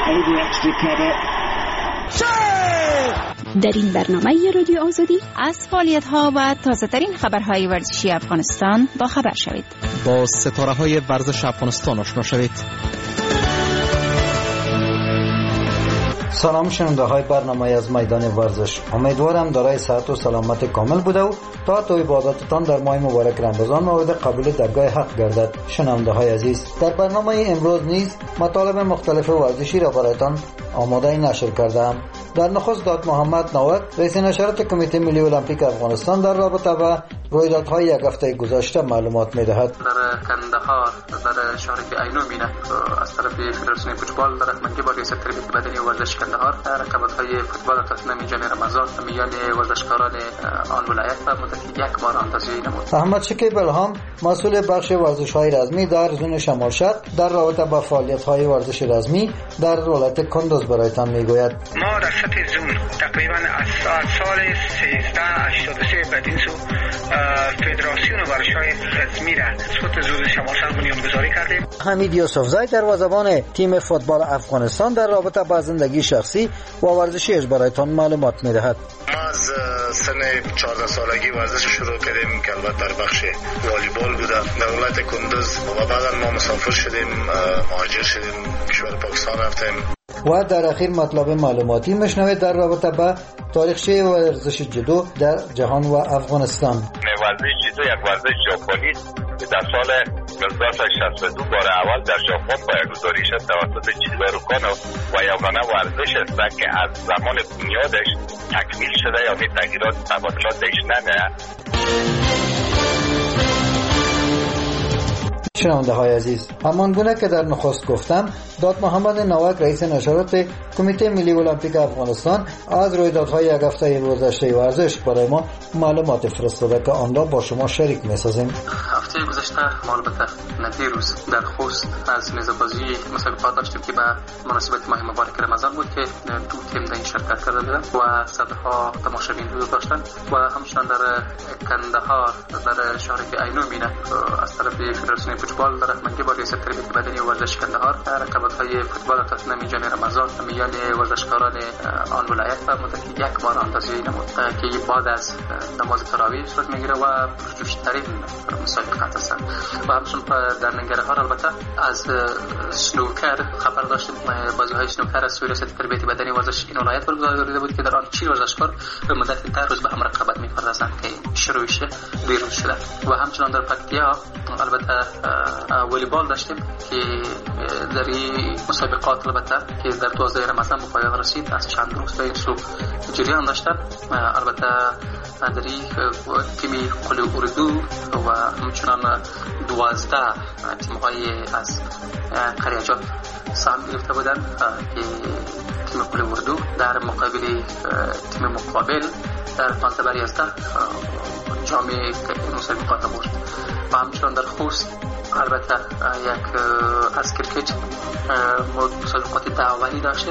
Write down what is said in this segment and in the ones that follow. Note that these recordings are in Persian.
در این برنامه رادیو آزادی از فعالیت‌ها و تازه‌ترین خبرهای ورزشی افغانستان با خبر شوید. با ستاره‌های ورزش افغانستان آشنا شوید. سلام شنونده‌های برنامه از میدان ورزش. امیدوارم دارای صحت و سلامت کامل بوده و طاعت و عبادتتان در ماه مبارک رمضان مورد قبول درگاه حق گردد. شنونده‌های عزیز، در برنامه امروز نیز مطالب مختلف ورزشی را برایتان آماده نشر کردم. در نخست داد محمد نوک، رئیس نشریات کمیته ملی المپیک افغانستان، در رابطه با رویدادهای یک هفته گذشته معلومات می‌دهد. در کندهار در شهر عینومینه از طرف فدراسیون فوتبال در رحمانگی با ریاست تربیت بدنی ورزش کندهار رقابت‌های فوتبال تصمیم جام رمضان میان ورزشکاران آن ولایت و مدت یک ماه انتظاری نمود. احمد شکیب الهام، مسئول بخش ورزش‌های رزمی در زون شمال شرق، در رابطه با فعالیت‌های ورزش رزمی در ولایت کندوز برایتان میگوید. ما در سطح زون تقریبا از سال 1383 بدین سو فدراسیون ورزش‌های رزمی را سطح زون شمال شرق بنیانگذاری کردیم. حمید یوسفزی، دروازه‌بان تیم فوتبال افغانستان، در رابطه با زندگی شخصی و ورزشیش برایتان معلومات می‌دهد. ما از سن 14 سالگی ورزش شروع کردیم که البته در بخش والیبال بوده در ولایت کندوز و بعدا ما مسافر شدیم، مهاجر شدیم، کشور پاکستان رفتیم. و در اخیر مطلب معلوماتی میشنوید در رابطه با تاریخچه ورزش جودو در جهان و افغانستان. ورزش جودو یک ورزش ژاپنی که در سال 1962 بار اول در ژاپن پایه‌گذاری شد توسط جیلبرو کانو و یگانه ورزش است که از زمان بنیادش تکمیل شده، یعنی تغییرات تبادلاتش نمیاد. شنونده‌های عزیز، همانگونه که در نخست گفتم، داد محمد نوک، رئیس نشریات کمیته ملی المپیک افغانستان، از رویدادهای یک هفته گذشته ورزش برای ما معلومات فرستاده که آن را با شما شریک می‌سازیم. هفته گذشته ما البته دیروز در خوست از میزبانی مسابقات داشتیم که به مناسبت ماه مبارک رمضان بود که دو تیم در این شرکت کرده بودند و صدها تماشاگین حضور داشتند و همچنین در کندهار در شهر عینومینه از طرف فدراسیون فوتبال در رحمانگی با ریاست تربیت بدنی ورزش کندهار رقابت‌های فوتبال تصمیم جام رمضان میان ورزشکاران آن ولایت و مدت یک ماه انتظاری نمود که بعد از نماز تراویح صورت میگیره و پرجوش‌ترین مسابقات هستند. و همچنین در ننگرهار البته از سنوکر خبر داشتیم، بازی‌های سنوکر از ریاست تربیت بدنی ورزش این ولایت برگزار بود که در آن 40 ورزشکار به مدت 10 روز به هم رقابت می‌پردازند که شروعش دیروز شده. و همچنین در پکتیا البته والیبال داشتیم که در این مسابقات البته که در 12 رمضان به پایان رسید از چند روز به این سو جریان داشتن. البته در این تیم قلی اردو و همچنان 12 تیم‌های از قریاجات سهم گرفته بودند که تیم قلی اردو در مقابل تیم مقابل در 15-11 جام مسابقات برد. و همچنان در خوست البته یک از کرکت مسابقات دعوانی داشته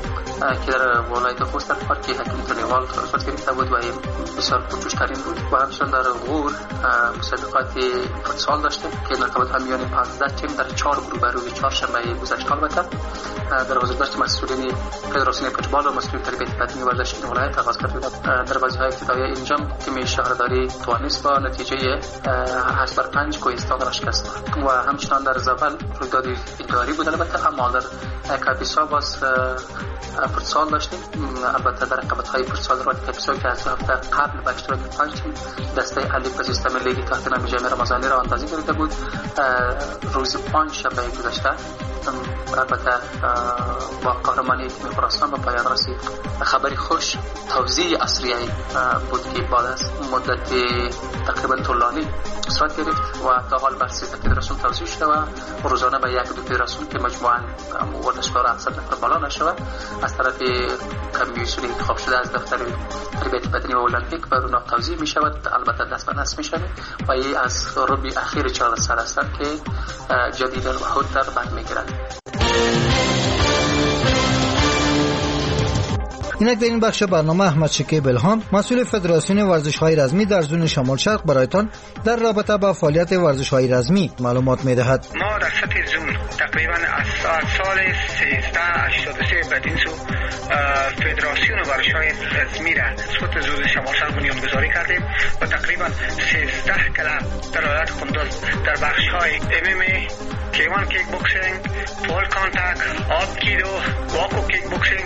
که در ولایت خوست در پارک حکیم تنیوال صورت گرفته بود و بسیار پرجوش‌ترین بود. و همچنین در غور مسابقات فوتسال داشته که رقابت میان 15 تیم در 4 گروه روز چهارشنبه گذشته البته در حضور مسئولین فدراسیون فوتبال و مسئولین تربیت بدنی ورزش این ولایت آغاز کرده. در بازی‌های ابتدایی اینجام تیم شهرداری توانست با نتیجه 8-5 کوهستان را شکست داد. و همچنین در زابل رویداد اداری بود البته، اما در کاپیسا باز فوتسال داشتیم. البته در رقابت‌های فوتسال رو کاپیسا که از هفته قبل به اشتراک 5 تیم دسته الف سیستم لیگ تحت نام جام رمضانی را آغاز کرده بود روز 5 شنبه گذشته. البته با قهرمانی تیم خراسان به پایان رسید. خبری خوش توزیع اسریه بود که بعد از مدت تقریبا طولانی صورت گرفت و تا حال بر 13 فدراسیون توزیع شده و روزانه به یک دو فدراسیون که مجموعاً ورزشکار 700 نفر بالا نشود از طرف کمیسیون انتخاب شده از دفتر تربیت بدنی و المپیک بر اونها توزیع می شود. البته دست به دست می شود و این از ربع اخیر 14 سال هستند که جدید الوحود در بر می گیرند. اینک در این بخش برنامه احمد شکیب الهام مسئول فدراسیون ورزش‌های رزمی در زون شمال شرق برایتان در رابطه با فعالیت ورزش‌های رزمی معلومات می‌دهد. ما در سطح زون تقریبا از سال 1383 بعد این سو فدراسیون ورزش‌های رزمی را سطح زون شمال شرق بنیانگذاری کردیم و تقریبا 13 کلب در ولایت کندوز در بخش‌های MMA، کیوان کیک بوکسینگ، پول کانتاک، آب کیدو، واکو کیک بوکسینگ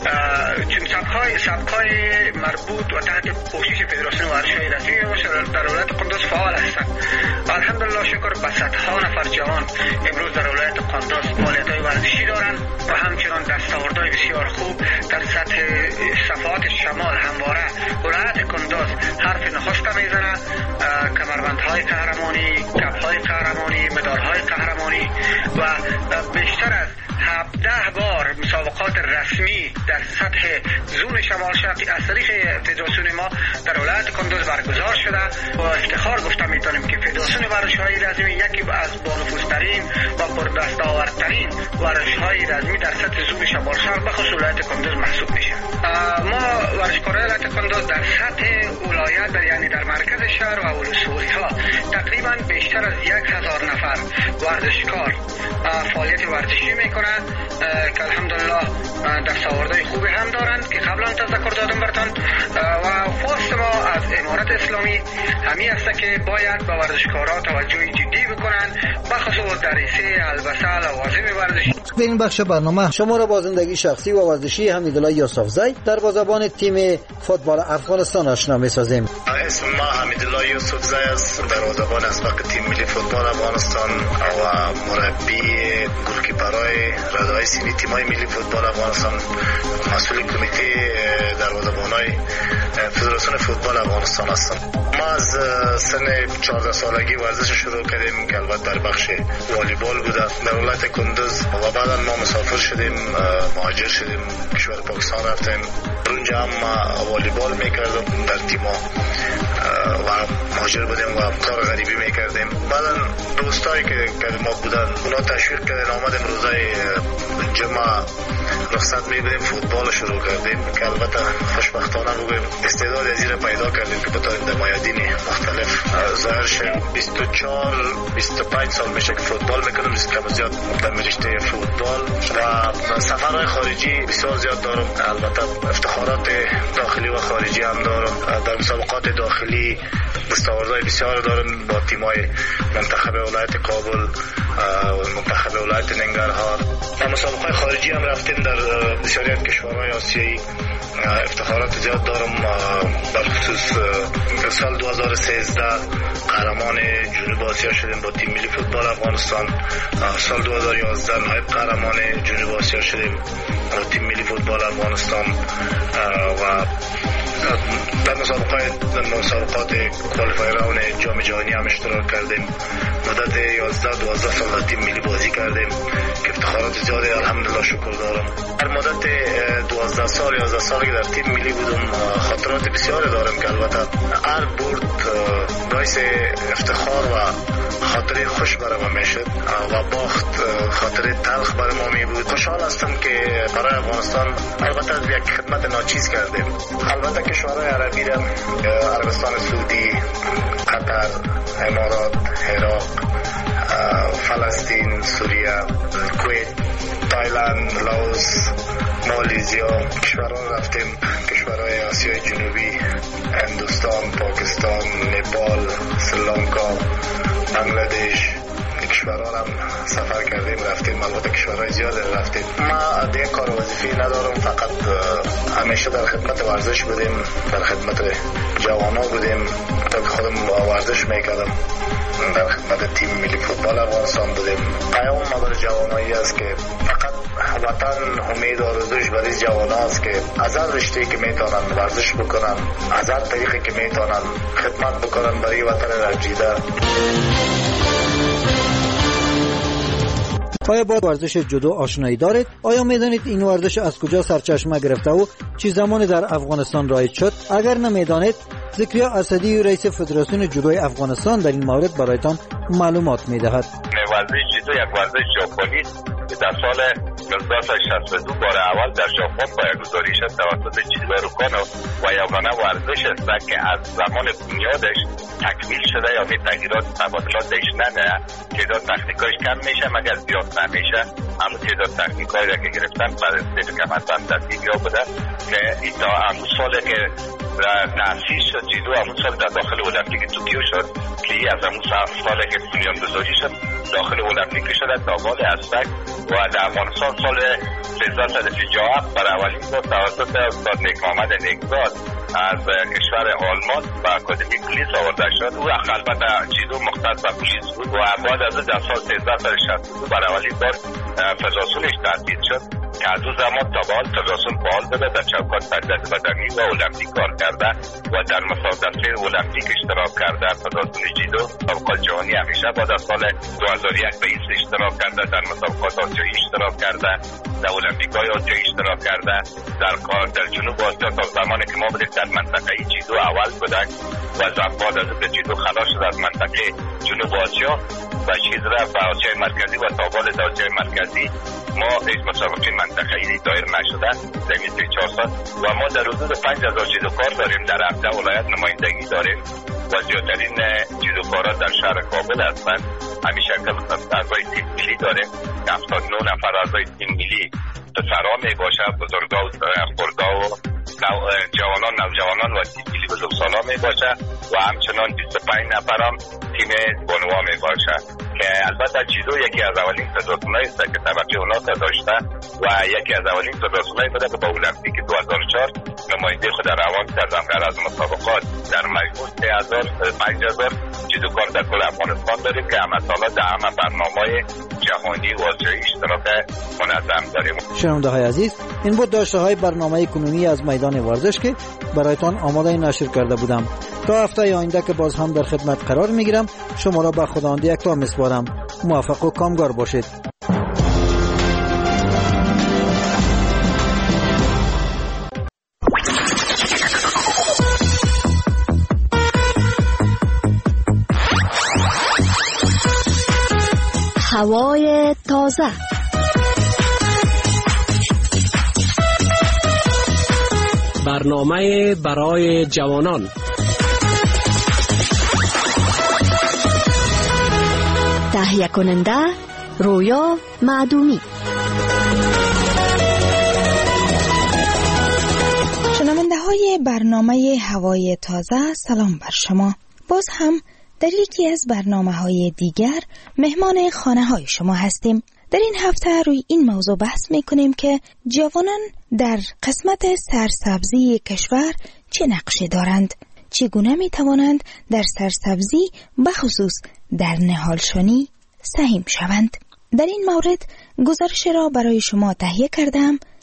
چون سبک‌های مربوط و تحت پوشش فدراسیون ورزش‌های رزمی در ولایت کندوز فعال هستند. الحمدلله شکر به صدها نفر جوان امروز در ولایت کندوز فعالیت‌های ورزشی دارند و همچنان دستاوردهای بسیار خوب در سطح صفحات شمال همواره ولایت کندوز حرف نخست میزنه. کمربندهای قهرمانی، کپ‌های قهرمانی، مدال‌های قهرمانی و بیشتر از 17 بار مسابقات رسمی در سطح زون شمال شرقی از طریق فدراسیون ما در ولایت کندوز برگزار شده و افتخار گفته میتونیم که فدراسیون ورزش‌های رزمی یکی از بانفوذترین و پردستاوردترین ورزش‌های رزمی در سطح زون شمال شرق به خصوص ولایت کندوز محسوب میشه. ما ورزشکاران ولایت کندوز در سطح ولایت یعنی در مرکز شهر و ولسوالی‌ها تقریبا بیشتر از 1000 نفر ورزشکار فعالیت ورزشی میکنند که الحمدلله دستاوردهای خوبی هم دارند که قبلا تذکر دادم براتون و خواست ما از امارت اسلامی همین است که باید به ورزشکاران توجه جدی بکنند بخصوص دریسه البسه لوازم ورزشی. در این بخش برنامه شما را با زندگی شخصی و ورزشی حمیدالله یوسفزی دروازه‌بان تیم فوتبال افغانستان آشنا می‌سازیم. اسم ما حمیدالله یوسفزی است، دروازه‌بان اسبق تیم ملی فوتبال افغانستان و مربی گولکیپرای رادهای سینی تیم‌های ملی فوتبال افغانستان، مسئول کمیته دروازه‌بانای فدراسیون فوتبال افغانستان هستم. ما از سن 14 سالگی ورزش شروع کردیم که البته در بخش والیبال بوده در ولایت کندوز و بعدا ما مسافر شدیم، مهاجر شدیم، کشور پاکستان رفتیم. اونجا هم والیبال میکردم در تیما و مهاجر بودیم و کار غریبی میکردیم. بعدا دوستایی که ما بودن اونا تشویق کردن آمدیم روزای جمعه رخصت میبریم فوتبال شروع کردیم که البته خوشبختانه بگویم استعداد از این پیدا کردیم که بتوانیم در میادین مختلف ظاهر شیم. 24-25 سال میشه که فوتبال میکنم، کم زیاد در رشته فوتبال و سفرهای خارجی بسیار زیاد دارم. البته افتخارات داخلی و خارجی هم دارم. در مسابقات داخلی دستاوردهای بسیار دارم با تیمای منتخب ولایت کابل و منتخب ولایت ننگرهار. در مسابقات خارجی هم رفتیم در بسیاری از کشورهای آسیایی. افتخارات زیاد دارم. در خصوص سال 2013 قهرمان جنوب آسیا شدیم با تیم ملی فوتبال افغانستان. سال 2011 نایب قهرمان جنوب آسیا شدیم با تیم ملی فوتبال افغانستان و در مسابقات کوالیفایر راوند جام جهانی هم اشتراک کردیم. مدت 11-12 سال در تیم ملی بازی کردیم که افتخارات زیادی الحمدلله شکر دارم. در مدت 12 سال 11 سال که در تیم ملی بودم خاطرات بسیاری دارم که البته هر برد باعث افتخار و خاطره خوش برام میشد و باخت خاطره تلخ برای ما می بود. خوشحال هستم که برای افغانستان البته یک خدمت ناچیز کردیم. البته کشورهای عربی را عربستان سعودی، قطر، امارات، عراق، فلسطین، سوریه، کویت، تایلند، لاوس، مالزیا کشورها رفتیم. کشورهای آسیای جنوبی، هندوستان، پاکستان، نپال، سریلانکا، بنگلادش کشورها هم سفر کردیم رفتیم. البته کشورهای زیاد رفتیم. ما دیگه کار وظیفی ندارم، فقط همیشه در خدمت ورزش بودیم، در خدمت جوانا بودیم تا که خودم ورزش میکردم. در خدمت تیم ملی فوتبال افغانستان بودیم. پیام ما برای جوانایی است که فقط وطن امید و آرزوش برای جوان است که از هر رشته که میتونن ورزش بکنن، از هر طریقی که میتونن خدمت بکنن برای وطن رنجیده. آیا با ورزش جودو آشنایی دارید؟ آیا میدانید این ورزش از کجا سرچشمه گرفته و چه زمانی در افغانستان رایج شد؟ اگر نمیدانید، ذکریا اسدی رئیس فدراسیون جودوی افغانستان در این مورد برایتان معلومات میدهد. ورزش جودو یک ورزش ژاپنی است که در سال 1962 بار اول در ژاپن پایه‌گذاری شد توسط جیدو روکانو و یگانه ورزش است که از زمان بنیادش تکمیل شده، یعنی تغییرات تبادلاتش نمیاد، تعداد تکنیکایش کم میشه مگر زیاد نمیشه. اما تعداد تکنیکایی را که گرفتن بعد از اینکه مثلا دستگیری بوده که تا همون سالی که تأسیس شد جیدو، همون سال در داخل المپیک توکیو شد که از همون سالی که بنیانگذاری شد داخل المپیک شده تا بال اسبک و در افغانستان سال 1347 برای اولین بار توسط استاد نیک محمد نیکزاد از کشور آلمان و اکادمی پلیس آورده شد. او البته جیدو مختص به پلیس بود و بعد از در سال 1362 برای اولین بار فدراسیونش تأسیس شد که از او زمان تا به حال فدراسیون فعال بوده، در چوکات تربیت بدنی و المپیک کار کرده و در مسابقات المپیک اشتراک کرده. فدراسیون جیدو مسابقات جهانی همیشه بعد از سال 2001 به این اشتراک کرده، در مسابقات آسیایی اشتراک کرده، در المپیک‌های آسیایی اشتراک کرده. در جنوب آسیا تا زمانی که ما بودیم در منطقه جیدو اول بودن و بعد از اینکه جیدو خلاص شد از منطقه جنوب آسیا و چیز رفت به آسیای مرکزی و تا بال در آسیای مرکزی ما هیچ مسابقه منطقه‌ای دایر نشده در این 4 سال و ما در حدود 5000 جیدوکار داریم، در 17 ولایت نمایندگی داریم و زیادترین جیدوکارا در شهر کابل هستند. همین شکل اعضای تیم ملی داریم، 79 نفر اعضای تیم ملی پسرها می باشه، بزرگا و خردها و جوانان، نوجوانان و تیم ملی بزرگسالا می باشه و همچنان 25 نفر هم تیم بانوها می باشه که البته جیدو یکی از اولین فدراسیونایی است که طبقه اونا داشته و یکی از اولین فدراسیونایی بوده که با المپیک 2004 نماینده خود روان کردن در از مسابقات در مجموع 5000 جیدوکار در کل افغانستان داریم که همه سالا در همه برنامه‌های جهانی و آسیایی اشتراک منظم داریم. شنونده‌های عزیز، این بود داشته‌های برنامه کنونی از میدان ورزش که برایتان آماده نشر کرده بودم. تا هفته آینده که باز هم در خدمت قرار میگیرم، شما را به خداوند یکتا میسپارم. موفق و کامگار باشید. هوای تازه، برنامه برای جوانان، تهیه کننده رویا معدومی. شنونده های برنامه هوای تازه، سلام بر شما. باز هم در یکی از برنامه‌های دیگر مهمان خانه‌های شما هستیم. در این هفته روی این موضوع بحث می‌کنیم که جوانان در قسمت سرسبزی کشور چه نقشی دارند، چگونه می‌توانند در سرسبزی بخصوص در نهالشانی سهیم شوند. در این مورد گزارش را برای شما تهیه کردم